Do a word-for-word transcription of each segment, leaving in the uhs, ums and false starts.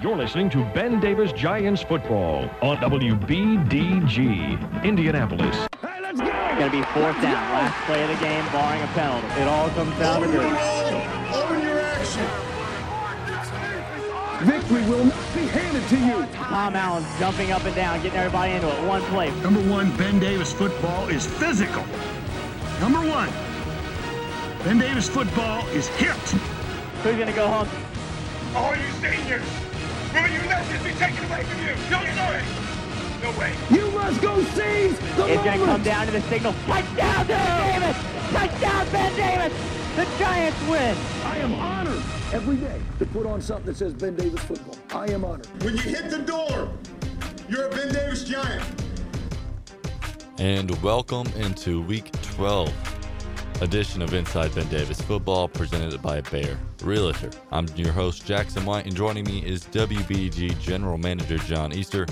You're listening to Ben Davis Giants football on W B D G, Indianapolis. Hey, let's go! Going to be fourth down. Last play of the game, barring a penalty. It all comes down Open to your this. roll. Open your action. Victory will not be handed to you. Tom Allen jumping up and down, getting everybody into it. One play. Number one, Ben Davis football is physical. Number one, Ben Davis football is hit. Who's going to go home? All you seniors, will you let this be taken away from you? No way. No way. You must go seize the It's going to come moment. down to the signal. Touchdown, Ben Davis! Touchdown, Ben Davis! The Giants win. I am honored every day to put on something that says Ben Davis football. I am honored. When you hit the door, you're a Ben Davis Giant. And welcome into Week twelve edition of Inside Ben Davis Football, presented by Bear Realtor. I'm your host, Jackson White, and joining me is W B G General Manager John Easter,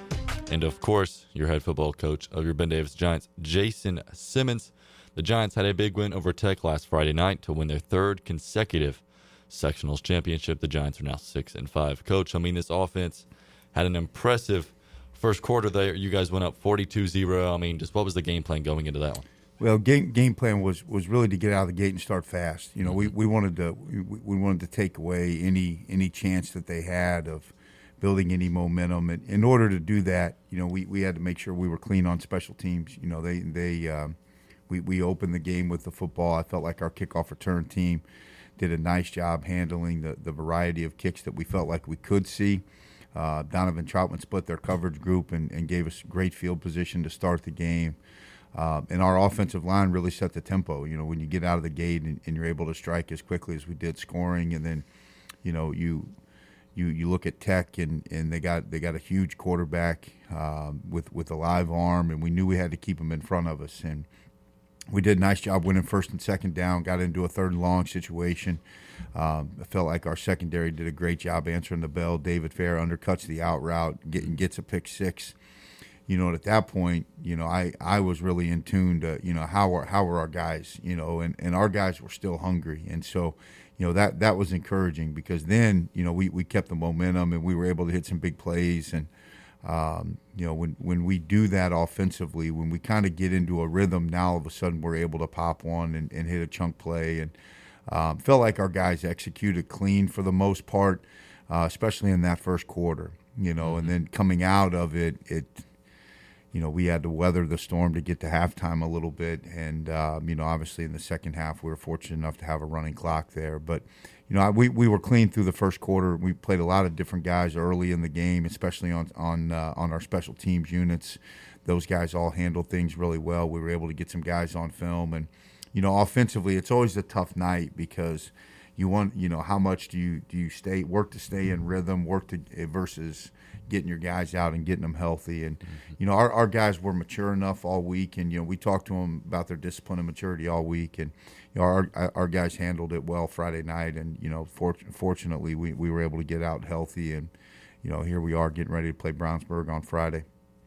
and of course, your head football coach of your Ben Davis Giants, Jason Simmons. The Giants had a big win over Tech last Friday night to win their third consecutive sectionals championship. The Giants are now six and five. Coach, I mean, this offense had an impressive first quarter there. You guys went up forty-two zero. I mean, just what was the game plan going into that one? Well, game game plan was, was really to get out of the gate and start fast. You know, we, we wanted to we, we wanted to take away any any chance that they had of building any momentum. And in order to do that, you know, we, we had to make sure we were clean on special teams. You know, they they um, we we opened the game with the football. I felt like our kickoff return team did a nice job handling the, the variety of kicks that we felt like we could see. Uh, Donovan Troutman split their coverage group and, and gave us great field position to start the game. Uh, and our offensive line really set the tempo. You know, when you get out of the gate and, and you're able to strike as quickly as we did, scoring, and then, you know, you you you look at Tech and, and they got they got a huge quarterback um, with with a live arm, and we knew we had to keep him in front of us. And we did a nice job winning first and second down, got into a third and long situation. Um, I felt like our secondary did a great job answering the bell. David Fair undercuts the out route, get, gets a pick six. You know, and at that point, you know, I, I was really in tune to, you know, how are how are our guys, you know, and, and our guys were still hungry. And so, you know, that that was encouraging because then, you know, we, we kept the momentum and we were able to hit some big plays. And, um, you know, when, when we do that offensively, when we kind of get into a rhythm, now all of a sudden we're able to pop one and, and hit a chunk play. And um, felt like our guys executed clean for the most part, uh, especially in that first quarter, you know, mm-hmm. and then coming out of it, it – you know, we had to weather the storm to get to halftime a little bit. And, um, you know, obviously in the second half, we were fortunate enough to have a running clock there. But, you know, we, we were clean through the first quarter. We played a lot of different guys early in the game, especially on on uh, on our special teams units. Those guys all handled things really well. We were able to get some guys on film. And, you know, offensively, it's always a tough night because you want, you know, how much do you do you stay work to stay in rhythm, work to versus – getting your guys out and getting them healthy. And, you know, our, our guys were mature enough all week, and, you know, we talked to them about their discipline and maturity all week. And, you know, our our guys handled it well Friday night. And, you know, for, fortunately, we, we were able to get out healthy. And, you know, here we are getting ready to play Brownsburg on Friday.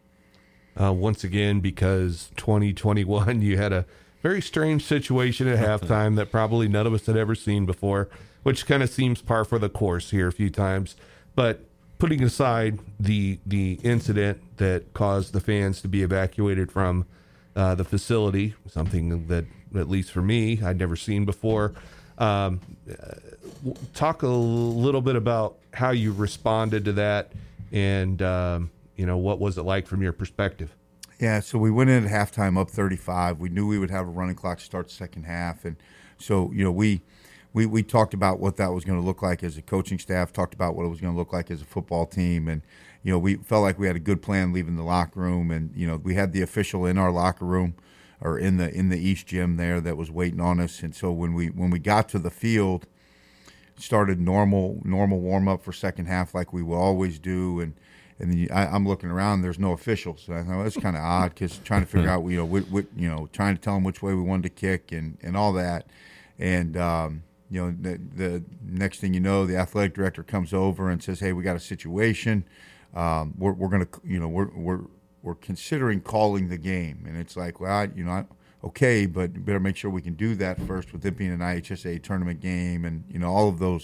Uh, once again, because twenty twenty-one, you had a very strange situation at halftime that probably none of us had ever seen before, which kind of seems par for the course here a few times. But putting aside the the incident that caused the fans to be evacuated from uh, the facility, something that, at least for me, I'd never seen before, um, talk a little bit about how you responded to that and, um, you know, what was it like from your perspective? Yeah, so we went in at halftime up thirty-five. We knew we would have a running clock start the second half. And so, you know, we – We we talked about what that was going to look like as a coaching staff, talked about what it was going to look like as a football team. And, you know, we felt like we had a good plan leaving the locker room. And, you know, we had the official in our locker room or in the in the East Gym there that was waiting on us. And so when we when we got to the field, started normal normal warm-up for second half like we will always do. And, and then I, I'm looking around, there's no officials. So I thought, well, that's kind of odd because trying to figure out, you know, what, what, you know, trying to tell them which way we wanted to kick and, and all that. And, um, you know, the, the next thing you know, the athletic director comes over and says, "Hey, we got a situation. Um, we're we're gonna, you know, we're we're we're considering calling the game." And it's like, well, I, you know, I, okay, but you better make sure we can do that first with it being an I H S A tournament game, and you know, all of those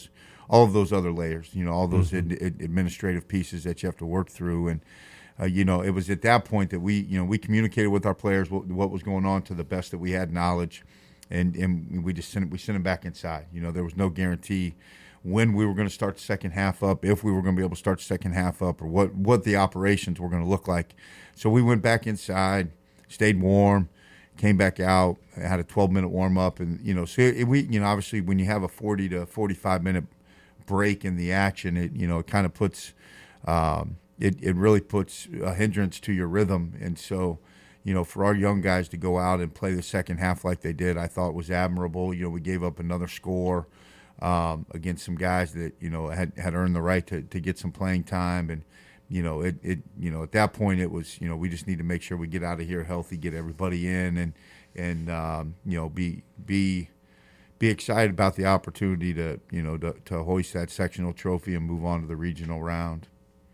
all of those other layers, you know, all those Mm-hmm. ad- ad- administrative pieces that you have to work through. And, uh, you know, it was at that point that we, you know, we communicated with our players what, what was going on to the best that we had knowledge. And, and we just sent, we sent them back inside. You know, there was no guarantee when we were going to start the second half up, if we were going to be able to start the second half up, or what, what the operations were going to look like. So we went back inside, stayed warm, came back out, had a twelve-minute warm-up. And, you know, so it, we, you know, obviously when you have a forty to forty-five minute break in the action, it, you know, it kind of puts, um, it, it really puts a hindrance to your rhythm. And so, you know, for our young guys to go out and play the second half like they did, I thought was admirable. You know, we gave up another score um, against some guys that, you know, had, had earned the right to, to get some playing time. And, you know, it, it, you know, at that point it was, you know, we just need to make sure we get out of here healthy, get everybody in, and, and um, you know, be, be, be excited about the opportunity to, you know, to, to hoist that sectional trophy and move on to the regional round.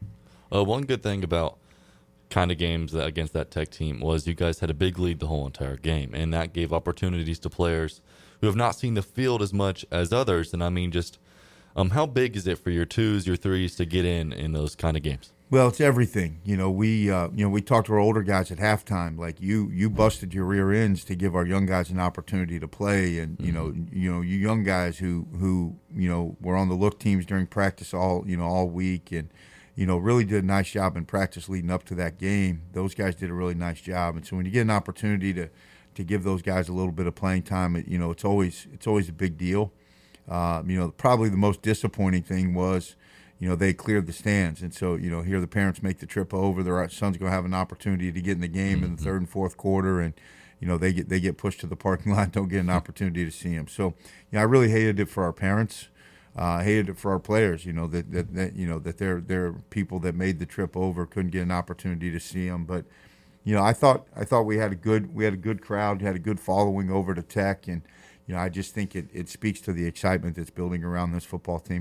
Uh, one good thing about kind of games that, against that Tech team was you guys had a big lead the whole entire game, and that gave opportunities to players who have not seen the field as much as others. And I mean, just um, how big is it for your twos, your threes to get in in those kind of games? Well, it's everything. You know, we uh, you know we talked to our older guys at halftime. Like you, you busted your rear ends to give our young guys an opportunity to play, and you know, you know, you young guys who who you know were on the look teams during practice all you know all week, and you know really did a nice job in practice leading up to that game. Those guys did a really nice job, and so when you get an opportunity to to give those guys a little bit of playing time, it, you know, it's always it's always a big deal. Uh, you know, probably the most disappointing thing was, you know, they cleared the stands. And so, you know, here the parents make the trip over. Their son's going to have an opportunity to get in the game mm-hmm. in the third and fourth quarter. And, you know, they get they get pushed to the parking lot, don't get an opportunity to see him. So, you know, I really hated it for our parents. Uh, hated it for our players, you know, that, that, that you know, that they're, they're people that made the trip over, couldn't get an opportunity to see him. But, you know, I thought I thought we had a good we had a good crowd, had a good following over to Tech. And, you know, I just think it, it speaks to the excitement that's building around this football team.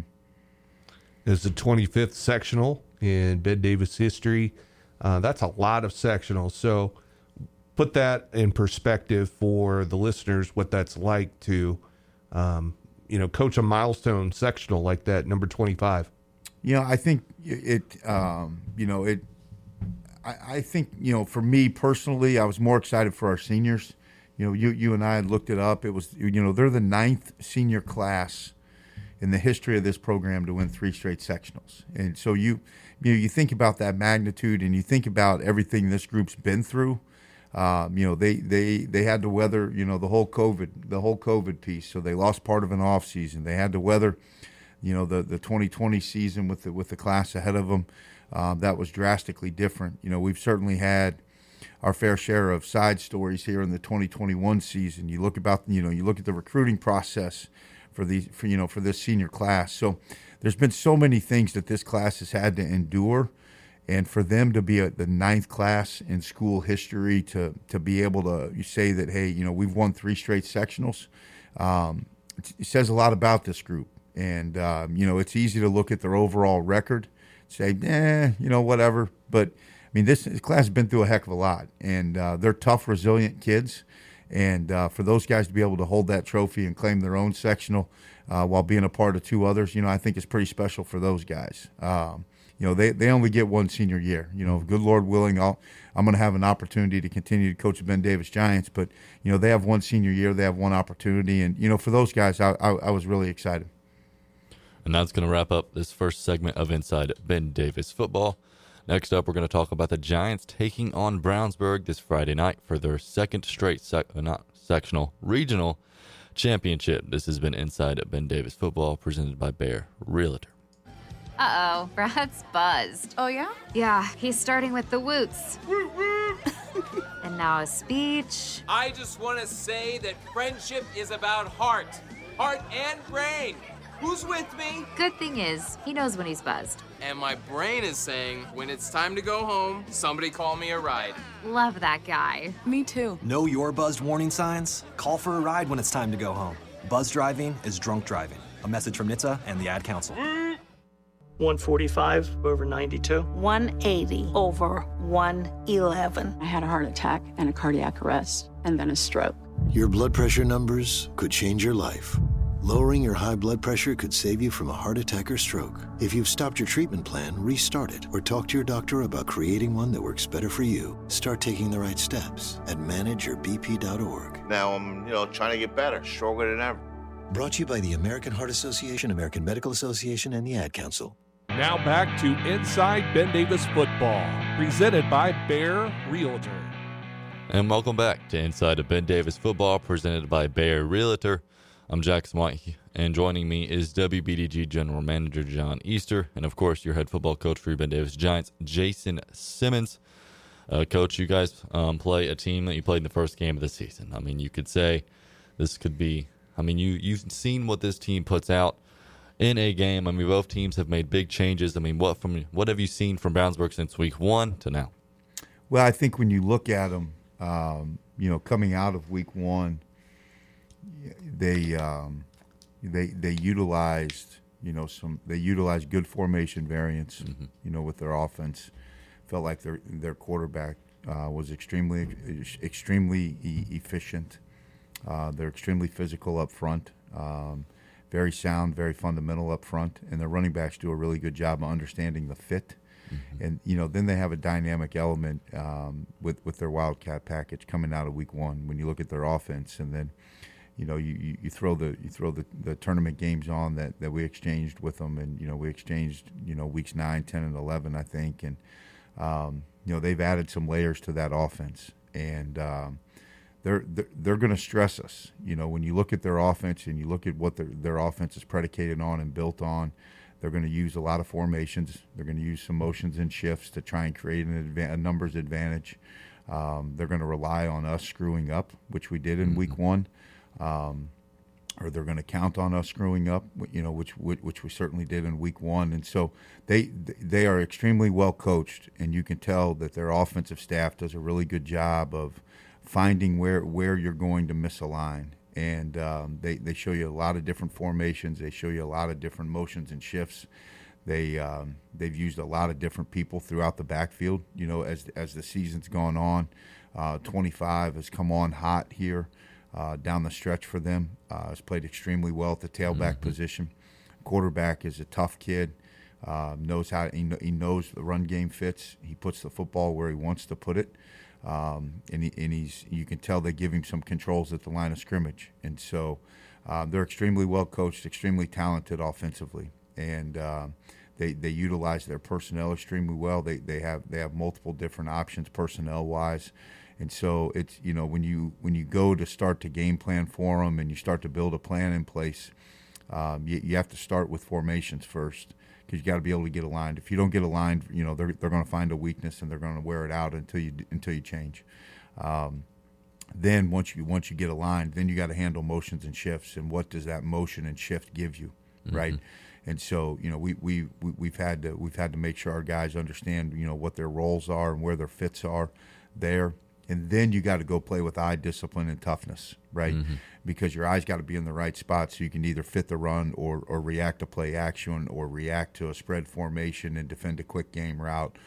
It's the twenty-fifth sectional in Ben Davis history. Uh, that's a lot of sectionals. So put that in perspective for the listeners, what that's like to, um, you know, coach a milestone sectional like that, number twenty-five. You know, I think it, um, you know, it, I, I think, you know, for me personally, I was more excited for our seniors. You know, you, you and I had looked it up. It was, you know, they're the ninth senior class in the history of this program to win three straight sectionals. And so you, you know, you think about that magnitude and you think about everything this group's been through. Um, you know, they, they, they had to weather, you know, the whole COVID, the whole COVID piece. So they lost part of an off season. They had to weather, you know, the, the twenty twenty season with the, with the class ahead of them. Um, that was drastically different. You know, we've certainly had our fair share of side stories here in the twenty twenty-one season. You look about, you know, you look at the recruiting process for these, for, you know, for this senior class. So there's been so many things that this class has had to endure, and for them to be a, the ninth class in school history to to be able to you say that, hey, you know, we've won three straight sectionals, um, it, it says a lot about this group. And um, you know, it's easy to look at their overall record, say, eh, you know, whatever. But I mean, this, this class has been through a heck of a lot, and uh, they're tough, resilient kids. And uh, for those guys to be able to hold that trophy and claim their own sectional uh, while being a part of two others, you know, I think it's pretty special for those guys. Um, you know, they, they only get one senior year. You know, good Lord willing, I'll, I'm going to have an opportunity to continue to coach the Ben Davis Giants. But, you know, they have one senior year. They have one opportunity. And, you know, for those guys, I, I, I was really excited. And that's going to wrap up this first segment of Inside Ben Davis Football. Next up, we're going to talk about the Giants taking on Brownsburg this Friday night for their second straight, sec- not sectional, regional championship. This has been Inside Ben Davis Football, presented by Bear Realtor. Uh-oh, Brad's buzzed. Oh, yeah? Yeah, he's starting with the woots. And now a speech. I just want to say that friendship is about heart. Heart and brain. Who's with me? Good thing is, he knows when he's buzzed. And my brain is saying, when it's time to go home, somebody call me a ride. Love that guy. Me too. Know your buzzed warning signs? Call for a ride when it's time to go home. Buzz driving is drunk driving. A message from N H T S A and the Ad Council. one forty-five over ninety-two. one eighty over one eleven. I had a heart attack and a cardiac arrest and then a stroke. Your blood pressure numbers could change your life. Lowering your high blood pressure could save you from a heart attack or stroke. If you've stopped your treatment plan, restart it or talk to your doctor about creating one that works better for you. Start taking the right steps at manage your b p dot org. Now I'm, you know, trying to get better, stronger than ever. Brought to you by the American Heart Association, American Medical Association, and the Ad Council. Now back to Inside Ben Davis Football, presented by Bear Realtor. And welcome back to Inside of Ben Davis Football, presented by Bear Realtor. I'm Jackson White, and joining me is W B D G General Manager John Easter, and of course your head football coach for your Ben Davis Giants, Jason Simmons. Uh, coach, you guys um, play a team that you played in the first game of the season. I mean, you could say this could be, I mean, you, you've seen what this team puts out in a game. I mean, both teams have made big changes. I mean, what from what have you seen from Brownsburg since week one to now? Well, I think when you look at them, um, you know, coming out of week one, they um, they they utilized you know some they utilized good formation variants mm-hmm. you know with their offense. Felt like their their quarterback uh, was extremely extremely e- efficient. Uh, they're extremely physical up front, um, very sound, very fundamental up front, and their running backs do a really good job of understanding the fit. Mm-hmm. And you know then they have a dynamic element um, with with their Wildcat package coming out of week one. When you look at their offense, and then. You know, you, you, you throw the you throw the, the tournament games on that, that we exchanged with them, and you know we exchanged you know weeks nine, ten, and eleven, I think, and um, you know they've added some layers to that offense, and um, they're they're, they're going to stress us. You know, when you look at their offense and you look at what their their offense is predicated on and built on, they're going to use a lot of formations. They're going to use some motions and shifts to try and create an adva- a numbers advantage. Um, they're going to rely on us screwing up, which we did in mm-hmm. week one. Um, or they're going to count on us screwing up, you know, which which we certainly did in week one. And so they they are extremely well coached, and you can tell that their offensive staff does a really good job of finding where, where you're going to misalign. And um, they, they show you a lot of different formations. They show you a lot of different motions and shifts. They um, they've used a lot of different people throughout the backfield. You know, as as the season's gone on, uh, twenty-five has come on hot here. Uh, down the stretch for them, uh, has played extremely well at the tailback mm-hmm. position. Quarterback is a tough kid, uh, knows how he, he knows the run game fits. He puts the football where he wants to put it, um, and, he, and he's you can tell they give him some controls at the line of scrimmage. And so uh, they're extremely well coached, extremely talented offensively, and uh, they they utilize their personnel extremely well. They they have they have multiple different options personnel wise. And so it's, you know, when you when you go to start to game plan for them and you start to build a plan in place, um, you, you have to start with formations first because you got to be able to get aligned. If you don't get aligned, you know, they're they're going to find a weakness and they're going to wear it out until you until you change. Um, then once you once you get aligned, then you got to handle motions and shifts. And what does that motion and shift give you, mm-hmm. right? And so, you know, we we we we've had to we've had to make sure our guys understand, you know, what their roles are and where their fits are there. And then you got to go play with eye discipline and toughness, right? Mm-hmm. Because your eyes got to be in the right spot so you can either fit the run or, or react to play action or react to a spread formation and defend a quick game route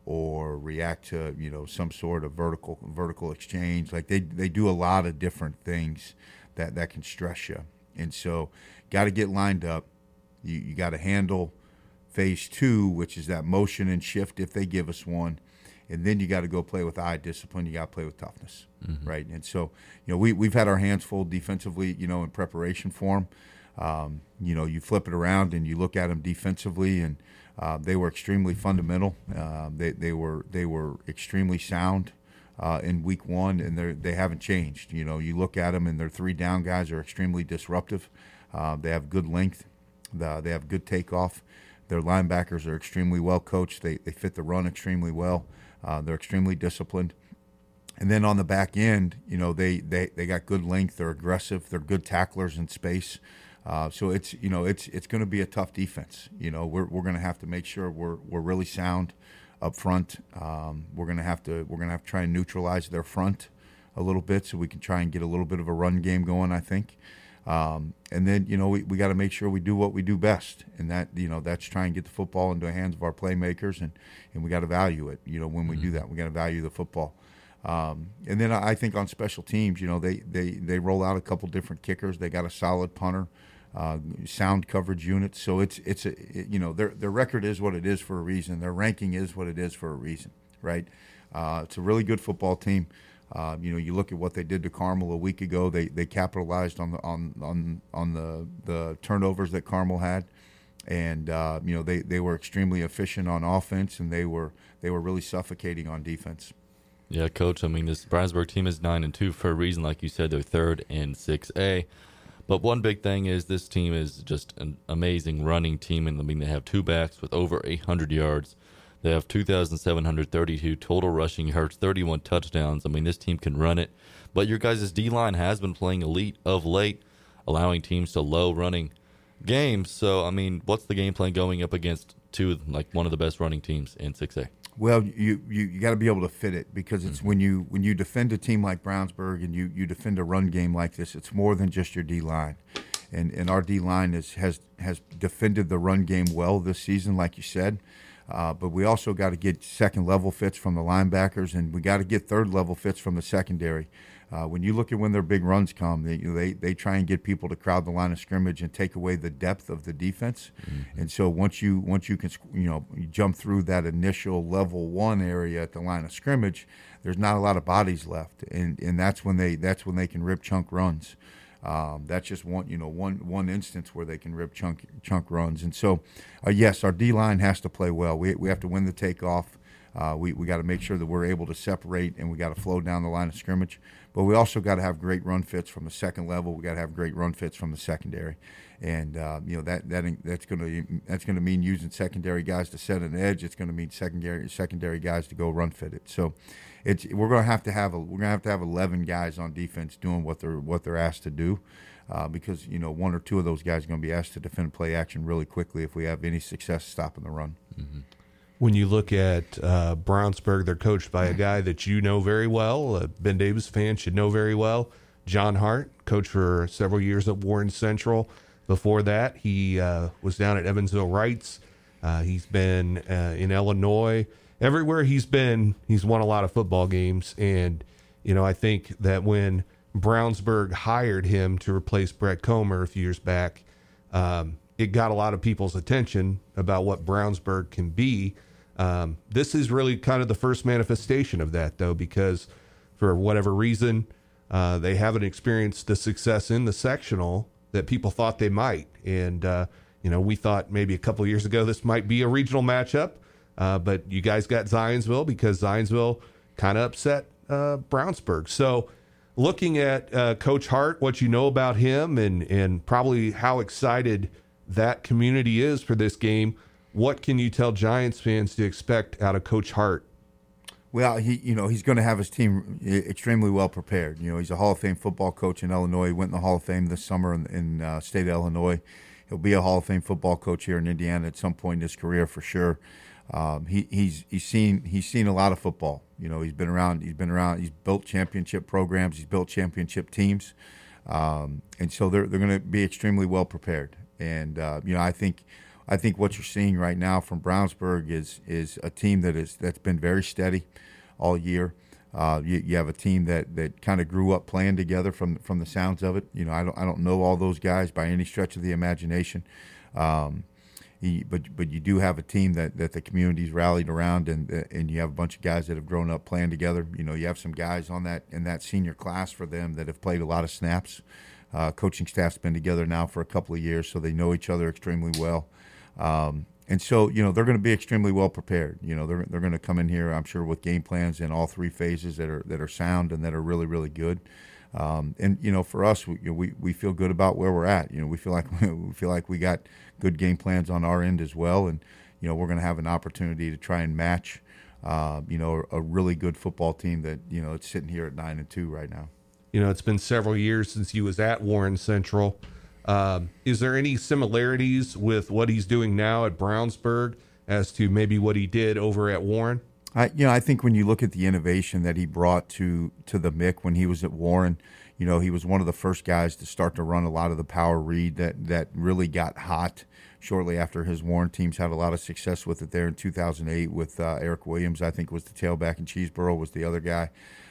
or react to, you know, some sort of vertical vertical exchange. Like they, they do a lot of different things that, that can stress you. And so got to get lined up. You, you got to handle phase two, which is that motion and shift if they give us one. And then you got to go play with eye discipline. You got to play with toughness, mm-hmm. right? And so, you know, we, we've had our hands full defensively, you know, in preparation for them. Um, you know, you flip it around and you look at them defensively, and uh, they were extremely fundamental. Uh, they they were they were extremely sound uh, in week one, and they they haven't changed. You know, you look at them, and their three down guys are extremely disruptive. Uh, they have good length. The, they have good takeoff. Their linebackers are extremely well coached. They they fit the run extremely well. Uh, they're extremely disciplined. And then on the back end, you know, they, they, they got good length. They're aggressive. They're good tacklers in space. Uh, so it's, you know, it's it's going to be a tough defense. You know, we're we're going to have to make sure we're we're really sound up front. Um, we're going to have to we're going to have to try and neutralize their front a little bit so we can try and get a little bit of a run game going, I think. Um, and then, you know, we, we got to make sure we do what we do best, and that, you know, that's try and get the football into the hands of our playmakers, and, and we got to value it. You know, when we mm-hmm. do that, we got to value the football. Um, and then I think on special teams, you know, they, they, they roll out a couple different kickers. They got a solid punter. uh, sound coverage units. So it's it's a it, you know their their record is what it is for a reason. Their ranking is what it is for a reason, right? Uh, it's a really good football team. Uh, you know, you look at what they did to Carmel a week ago. They they capitalized on the on on on the the turnovers that Carmel had, and uh, you know they, they were extremely efficient on offense, and they were they were really suffocating on defense. Yeah, Coach. I mean, this Brownsburg team is nine and two for a reason. Like you said, they're third in six A. But one big thing is this team is just an amazing running team. And I mean, they have two backs with over eight hundred yards. They have two thousand seven hundred thirty-two total rushing yards, thirty-one touchdowns. I mean, this team can run it. But your guys' D-line has been playing elite of late, allowing teams to low running games. So, I mean, what's the game plan going up against two, like one of the best running teams in six A? Well, you you, you got to be able to fit it, because it's mm-hmm. when you when you defend a team like Brownsburg and you, you defend a run game like this, it's more than just your D-line. And and our D-line is, has has defended the run game well this season, like you said. Uh, but we also got to get second-level fits from the linebackers, and we got to get third-level fits from the secondary. Uh, when you look at when their big runs come, they, you know, they they try and get people to crowd the line of scrimmage and take away the depth of the defense. Mm-hmm. And so once you once you can you know you jump through that initial level one area at the line of scrimmage, there's not a lot of bodies left, and and that's when they that's when they can rip chunk runs. Um, that's just one, you know, one one instance where they can rip chunk chunk runs. And so, uh, yes, our D line has to play well. We we have to win the takeoff. Uh, we we got to make sure that we're able to separate, and we got to flow down the line of scrimmage. But we also got to have great run fits from the second level. We got to have great run fits from the secondary, and uh, you know that that that's going to that's going to mean using secondary guys to set an edge. It's going to mean secondary secondary guys to go run fit it. So. It's we're going to have to have a we're going to have to have eleven guys on defense doing what they're what they're asked to do, uh, because you know one or two of those guys are going to be asked to defend play action really quickly if we have any success stopping the run. Mm-hmm. When you look at uh, Brownsburg, they're coached by a guy that you know very well. A Ben Davis fan should know very well. John Hart, coached for several years at Warren Central. Before that, he uh, was down at Evansville Reitz. Uh, he's been uh, in Illinois. Everywhere he's been, he's won a lot of football games. And, you know, I think that when Brownsburg hired him to replace Brett Comer a few years back, um, it got a lot of people's attention about what Brownsburg can be. Um, this is really kind of the first manifestation of that, though, because for whatever reason, uh, they haven't experienced the success in the sectional that people thought they might. And, uh, you know, we thought maybe a couple of years ago this might be a regional matchup. Uh, but you guys got Zionsville because Zionsville kind of upset uh, Brownsburg. So looking at uh, Coach Hart, what you know about him and, and probably how excited that community is for this game, what can you tell Giants fans to expect out of Coach Hart? Well, he you know he's going to have his team extremely well prepared. You know, he's a Hall of Fame football coach in Illinois. He went in the Hall of Fame this summer in, in uh, state of Illinois. He'll be a Hall of Fame football coach here in Indiana at some point in his career for sure. Um, he, he's he's seen he's seen a lot of football. You know, he's been around. He's been around. He's built championship programs. He's built championship teams, um, and so they're they're going to be extremely well prepared. And uh, you know, I think I think what you're seeing right now from Brownsburg is is a team that is that's been very steady all year. Uh, you, you have a team that, that kind of grew up playing together from from the sounds of it. You know, I don't I don't know all those guys by any stretch of the imagination. Um, He, but but you do have a team that, that the community's rallied around, and and you have a bunch of guys that have grown up playing together. You know, you have some guys on that in that senior class for them that have played a lot of snaps. Uh, coaching staff's been together now for a couple of years, so they know each other extremely well. Um, and so, you know, they're going to be extremely well prepared. You know, they're they're going to come in here, I'm sure, with game plans in all three phases that are that are sound and that are really really good. Um, and you know, for us, we, you know, we we feel good about where we're at. You know, we feel like we feel like we got good game plans on our end as well, and you know, we're going to have an opportunity to try and match, uh, you know, a really good football team that you know it's sitting here at nine and two right now. You know, it's been several years since he was at Warren Central. Um, is there any similarities with what he's doing now at Brownsburg as to maybe what he did over at Warren? I, you know, I think when you look at the innovation that he brought to to the M I C when he was at Warren, You know, he was one of the first guys to start to run a lot of the power read that, that really got hot shortly after his Warren teams had a lot of success with it there in two thousand eight with uh, Eric Williams, I think was the tailback, and Cheeseborough was the other guy.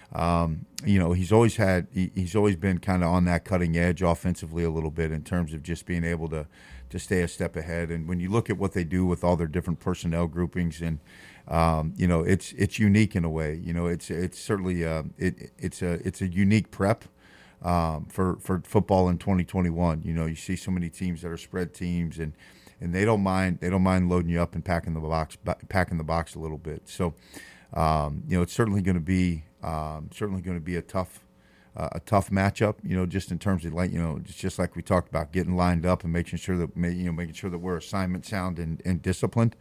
Um, you know, he's always had, he, he's always been kind of on that cutting edge offensively a little bit in terms of just being able to, to stay a step ahead. And when you look at what they do with all their different personnel groupings and, um, you know, it's, it's unique in a way, you know, it's, it's certainly, uh, it, it's a, it's a unique prep, um, for, for football in twenty twenty-one. You know, you see so many teams that are spread teams and, and they don't mind, they don't mind loading you up and packing the box, packing the box a little bit. So, um, you know, it's certainly going to be, Um, certainly going to be a tough, uh, a tough matchup. You know, just in terms of like you know, it's just like we talked about, getting lined up and making sure that you know, making sure that we're assignment sound and, and disciplined.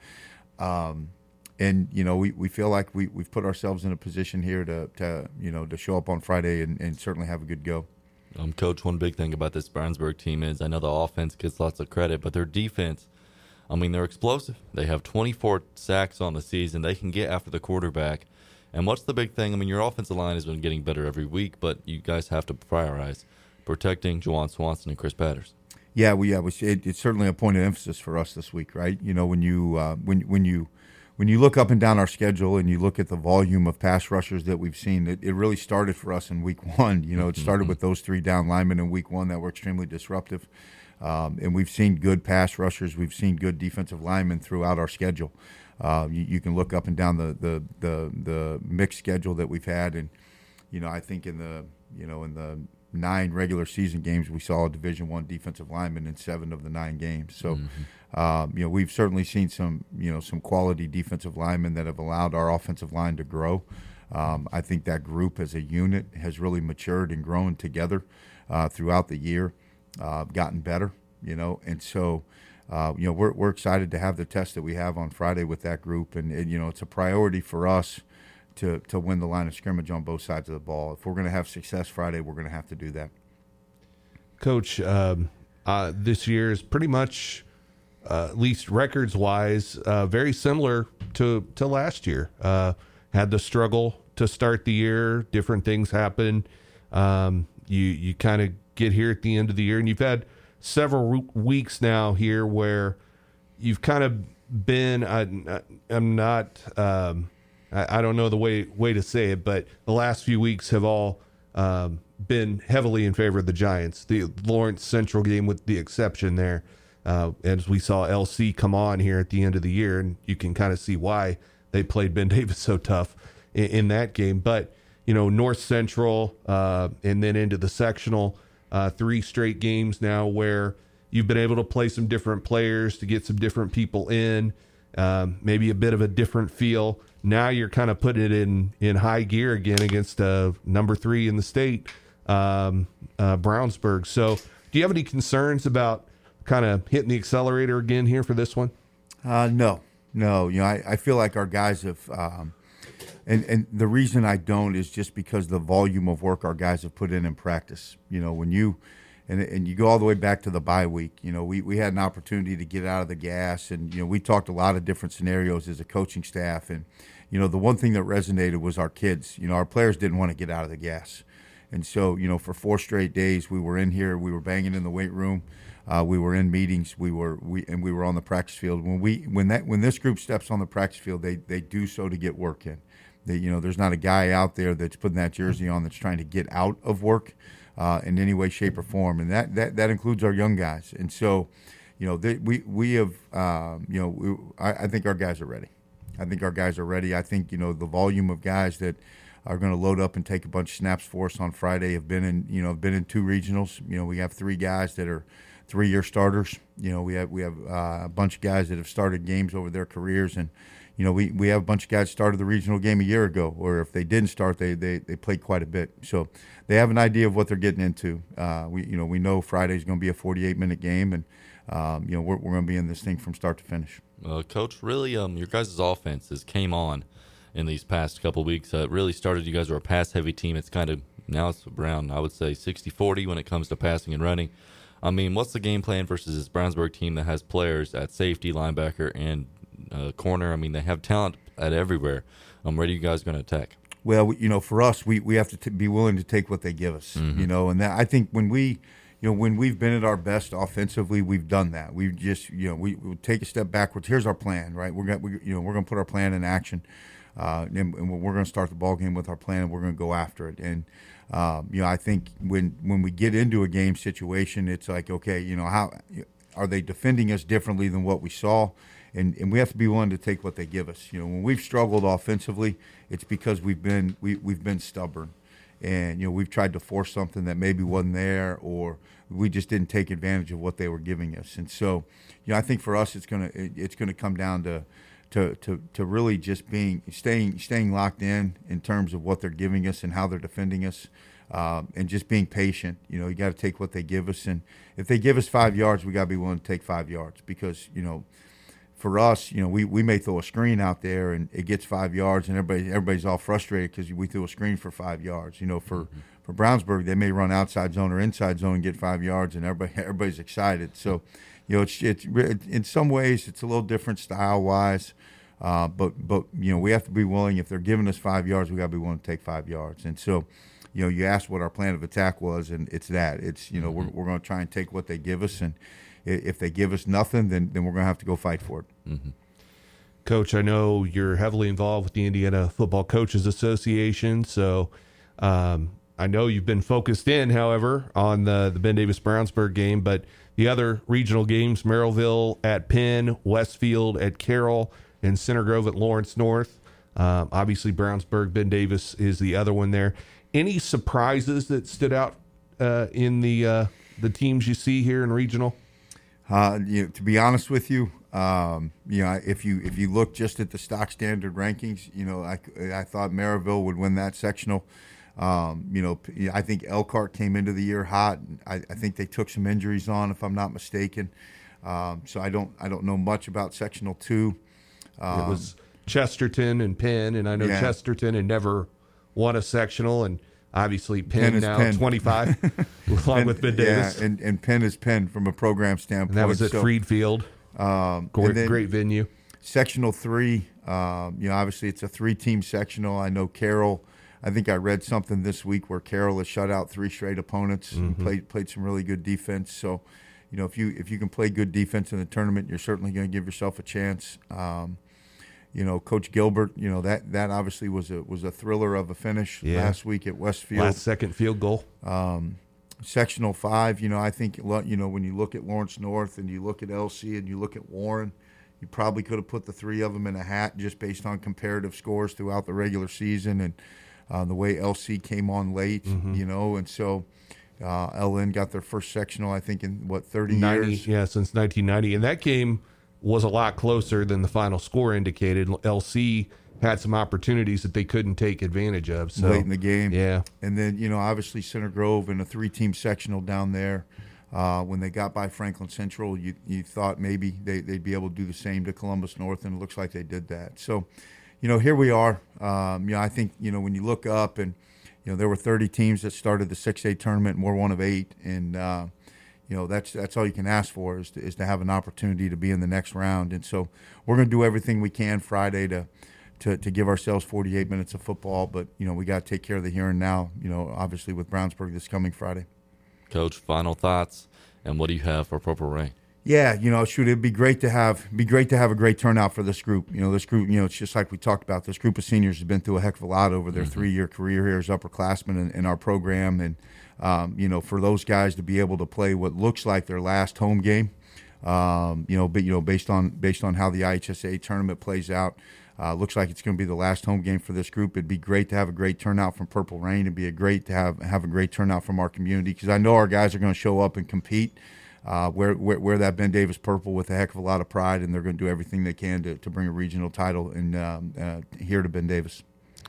Um, and you know, we, we feel like we we've put ourselves in a position here to, to you know to show up on Friday and, and certainly have a good go. Um, Coach, one big thing about this Brownsburg team is I know the offense gets lots of credit, but their defense, I mean, they're explosive. They have twenty-four sacks on the season. They can get after the quarterback. And what's the big thing? I mean, your offensive line has been getting better every week, but you guys have to prioritize protecting Juwan Swanson and Chris Patterson. Yeah, we, yeah, we, it, it's certainly a point of emphasis for us this week, right? You know, when you uh, when when you when you look up and down our schedule and you look at the volume of pass rushers that we've seen, it, it really started for us in week one. You know, it started with those three down linemen in week one that were extremely disruptive, um, and we've seen good pass rushers, we've seen good defensive linemen throughout our schedule. Uh, you, you can look up and down the, the, the, the mixed schedule that we've had, and you know I think in the you know in the nine regular season games we saw a Division One defensive lineman in seven of the nine games. So mm-hmm. um, you know we've certainly seen some you know some quality defensive linemen that have allowed our offensive line to grow. Um, I think that group as a unit has really matured and grown together uh, throughout the year, uh, gotten better. You know, and so. Uh, you know, we're we're excited to have the test that we have on Friday with that group, and, and you know, it's a priority for us to to win the line of scrimmage on both sides of the ball. If we're going to have success Friday, we're going to have to do that. Coach, um, uh, this year is pretty much, uh, at least records-wise, uh, very similar to to last year. Uh, had the struggle to start the year, different things happen. Um, you you kind of get here at the end of the year, and you've had several weeks now here where you've kind of been, I, I'm not, um, I, I don't know the way way to say it, but the last few weeks have all um, been heavily in favor of the Giants. The Lawrence Central game with the exception there, uh, as we saw L C come on here at the end of the year, and you can kind of see why they played Ben Davis so tough in, in that game. But, you know, North Central uh, and then into the sectional, Uh, three straight games now where you've been able to play some different players to get some different people in, um, maybe a bit of a different feel. Now you're kind of putting it in, in high gear again against uh, number three in the state, um, uh, Brownsburg. So do you have any concerns about kind of hitting the accelerator again here for this one? Uh, no, no. You know, I, I feel like our guys have um, And and the reason I don't is just because the volume of work our guys have put in in practice. You know, when you and and you go all the way back to the bye week, you know, we, we had an opportunity to get out of the gas, and you know, we talked a lot of different scenarios as a coaching staff, and you know, the one thing that resonated was our kids. You know, our players didn't want to get out of the gas, and so you know, for four straight days, we were in here, we were banging in the weight room. Uh, we were in meetings. We were we and we were on the practice field. When we when that when this group steps on the practice field, they they do so to get work in. They, you know, there's not a guy out there that's putting that jersey on that's trying to get out of work uh, in any way, shape, or form, and that that, that includes our young guys. And so, you know, they, we we have um, you know we, I, I think our guys are ready. I think our guys are ready. I think you know the volume of guys that are going to load up and take a bunch of snaps for us on Friday have been in you know have been in two regionals. You know, we have three guys that are three-year starters. You know, we have we have uh, a bunch of guys that have started games over their careers, and you know, we, we have a bunch of guys started the regional game a year ago, or if they didn't start, they, they, they played quite a bit. So they have an idea of what they're getting into. Uh, we you know we know Friday's going to be a forty-eight minute game, and um, you know we're we're going to be in this thing from start to finish. Uh, Coach, really, um, your guys' offenses came on in these past couple weeks. Uh, it really started. You guys were a pass heavy team. It's kind of now it's around I would say sixty forty when it comes to passing and running. I mean, what's the game plan versus this Brownsburg team that has players at safety, linebacker, and Uh, corner? I mean, they have talent at everywhere. Um, where are you guys going to attack? Well, you know, for us, we, we have to t- be willing to take what they give us, Mm-hmm. you know, and that, I think when we, you know, when we've been at our best offensively, we've done that. We've just, you know, we, we take a step backwards. Here's our plan, right? We're going we, you know, we're going to put our plan in action, uh, and, and we're going to start the ball game with our plan, and we're going to go after it. And um, you know, I think when when we get into a game situation, it's like, okay, you know, how are they defending us differently than what we saw? And and we have to be willing to take what they give us. You know, when we've struggled offensively, it's because we've been we we've been stubborn, and you know we've tried to force something that maybe wasn't there, or we just didn't take advantage of what they were giving us. And so, you know, I think for us, it's gonna it, it's gonna come down to to to to really just being staying staying locked in in terms of what they're giving us and how they're defending us. Um, and just being patient. You know, you got to take what they give us, and if they give us five yards, we got to be willing to take five yards because you know. For us, you know, we, we may throw a screen out there and it gets five yards, and everybody everybody's all frustrated because we threw a screen for five yards. You know, for, mm-hmm. for Brownsburg, they may run outside zone or inside zone and get five yards, and everybody everybody's excited. So, you know, it's it's in some ways it's a little different style wise, uh, but but you know we have to be willing. If they're giving us five yards, we got to be willing to take five yards. And so, you know, you asked what our plan of attack was, and it's that. It's you know mm-hmm. we're we're going to try and take what they give us, and if they give us nothing, then, then we're going to have to go fight for it. Mm-hmm. Coach, I know you're heavily involved with the Indiana Football Coaches Association, so um, I know you've been focused in, however, on the, the Ben Davis-Brownsburg game, but the other regional games, Merrillville at Penn, Westfield at Carroll, and Center Grove at Lawrence North. Um, obviously, Brownsburg, Ben Davis is the other one there. Any surprises that stood out uh, in the uh, the teams you see here in regional? Uh, you know, to be honest with you, um, you know, if you if you look just at the stock standard rankings, you know, I, I thought Merrillville would win that sectional. Um, you know, I think Elkhart came into the year hot. I, I think they took some injuries on, if I'm not mistaken. Um, so I don't I don't know much about sectional two. Um, it was Chesterton and Penn, and I know yeah. Chesterton had never won a sectional, and obviously Penn, Penn now Penn. twenty-five, along Penn, with Ben Davis. Yeah, and, and Penn is Penn from a program standpoint. And that was at so, Freed Field. Um, great, then, great venue. Sectional three, um, you know, obviously it's a three-team sectional. I know Carroll, I think I read something this week where Carroll has shut out three straight opponents mm-hmm. and played played some really good defense. So, you know, if you if you can play good defense in the tournament, you're certainly going to give yourself a chance. Um, You know, Coach Gilbert, you know, that, that obviously was a was a thriller of a finish yeah. last week at Westfield. Last second field goal. Um, sectional five, you know, I think, you know, when you look at Lawrence North and you look at L C and you look at Warren, you probably could have put the three of them in a hat just based on comparative scores throughout the regular season and uh, the way L C came on late, mm-hmm. you know, and so uh, L N got their first sectional, I think, in, what, thirty ninety years? Yeah, since nineteen ninety. And that game was a lot closer than the final score indicated. L C had some opportunities that they couldn't take advantage of. So, late in the game. Yeah. And then, you know, obviously Center Grove in a three-team sectional down there. Uh, when they got by Franklin Central, you you thought maybe they, they'd be able to do the same to Columbus North, and it looks like they did that. So, you know, here we are. Um, you know, I think, you know, when you look up and, you know, there were thirty teams that started the six A tournament, and we're one of eight. And, uh, you know, that's that's all you can ask for is to, is to have an opportunity to be in the next round. And so we're going to do everything we can Friday to, to, to give ourselves forty-eight minutes of football. But, you know, we got to take care of the here and now, you know, obviously with Brownsburg this coming Friday. Coach, final thoughts, and what do you have for Purple Rain? Yeah, you know, shoot, it'd be great to have be great to have a great turnout for this group. You know, this group, you know, it's just like we talked about. This group of seniors has been through a heck of a lot over their mm-hmm. three-year career here as upperclassmen in, in our program. And, um, you know, for those guys to be able to play what looks like their last home game, um, you know, but, you know, based on based on how the I H S A tournament plays out, uh, looks like it's going to be the last home game for this group. It'd be great to have a great turnout from Purple Rain. It'd be a great to have, have a great turnout from our community because I know our guys are going to show up and compete. Uh, wear, wear, wear that Ben Davis purple with a heck of a lot of pride, and they're going to do everything they can to, to bring a regional title and um, uh, here to Ben Davis.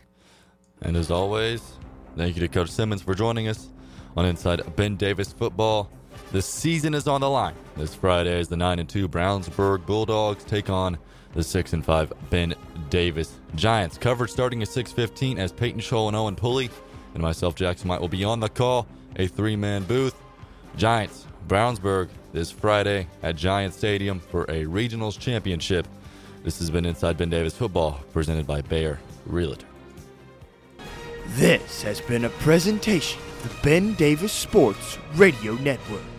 And as always, thank you to Coach Simmons for joining us on Inside Ben Davis Football. The season is on the line. This Friday as the nine and two Brownsburg Bulldogs take on the six and five Ben Davis Giants. Coverage starting at six fifteen as Peyton Scholl and Owen Pulley and myself, Jackson White, will be on the call. A three-man booth. Giants Brownsburg this Friday at Giant Stadium for a regionals championship. This has been Inside Ben Davis Football, presented by Bayer Realtor. This has been a presentation of the Ben Davis Sports Radio Network.